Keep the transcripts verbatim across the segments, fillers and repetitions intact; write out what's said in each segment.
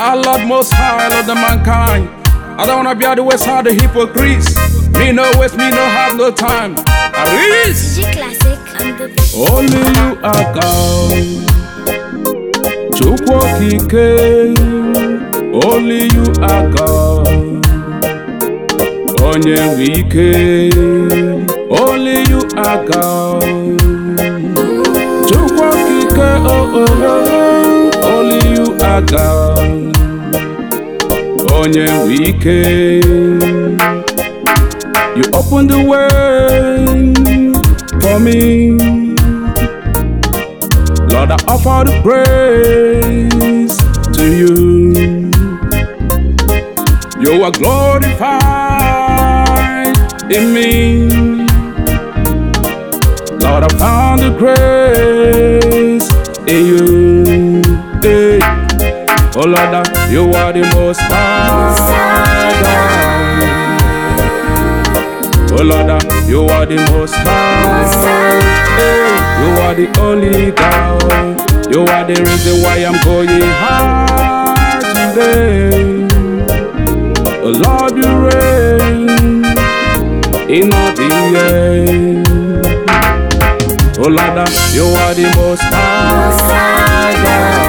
I love most high, I love the mankind. I don't wanna be at the west side of the hypocrites. Me no waste, me no have no time. Aris! G Classic on the beat. Only you are God. Chukwu okike. Only you are God. Onye wike. Only you are God. Chukwu okike. Oh oh oh. Only you are God. Onye wike. You open the way for me, Lord. I offer the praise to you. You are glorified in me, Lord. I found the grace in you. Hey. Oh Lord, you are the most high God. Oh Lord, you are the most high. Hey, you are the only God. You are the reason why I'm going high today. Oh Lord, you reign in all the end. Oh Lord, you are the most high God.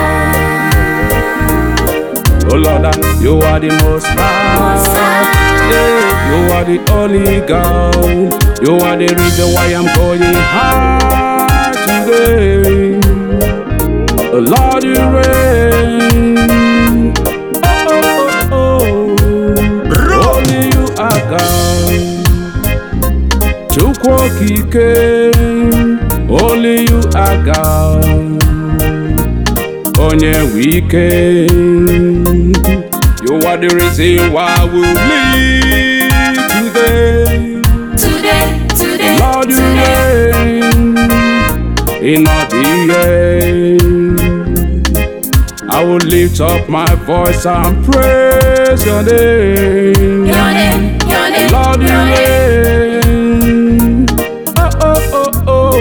Oh Lord, you are the most high. Yeah, you are the only God. You are the reason why I'm going high today. Oh Lord, you reign. Oh, oh, oh, oh. Only you are God. Chukwu okike. Only you are God. Onye wike. You are the reason why we live today. Today, today, Lord, you today. reign in all the end. I will lift up my voice and praise your name. Your name, your name, Lord, you your name. reign. Oh, oh, oh, oh.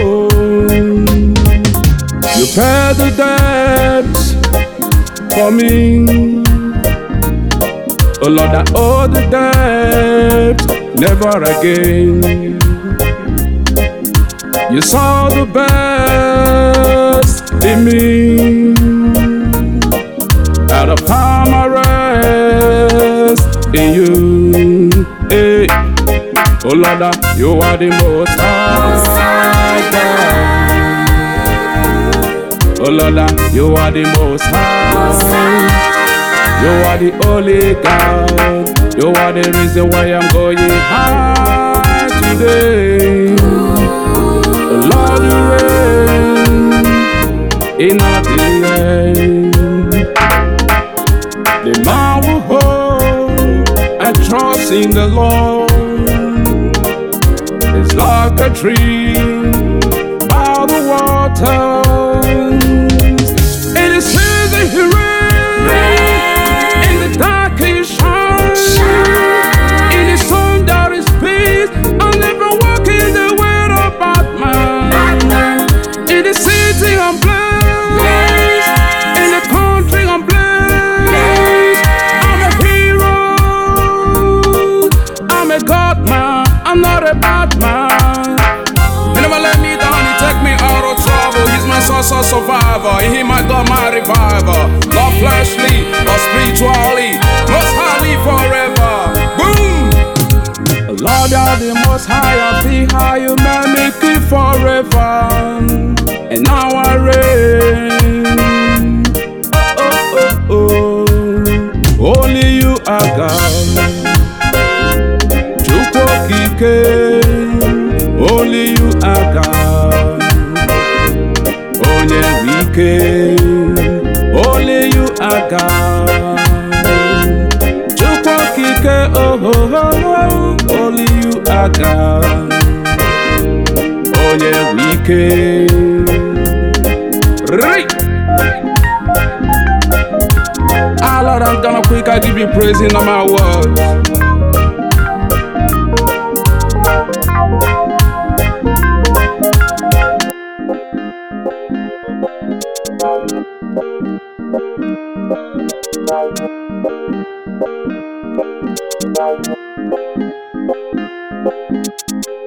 You pay the debts for me. Oh Lord, I owe the debt, never again. You saw the best in me, and I found my rest in you. Hey. Oh Lord, you are the most high God. Oh Lord, you are the most high. You are the only God. You are the reason why I'm going high today. Oh Lord, you reign in all the end. The man will hold and trust in the Lord. It's like a tree by the waters. It is season he reigns. I'm not a bad man. He never let me down, he take me out of trouble. He's my source of survivor, he my God, my reviver. Not fleshly, but spiritually, most highly forever. Boom! Lord, you're the most high, I'll be high, you made me keep forever. And now I reign. Oh, oh, oh, oh. Only you are God. Only you are God. Onye wike. Only you are God. Chukwu okike. Oh oh oh. Only you are God. Onye wike. Right. Ah Lord, I'm gonna quick. I give you praise in all my words. Thank you.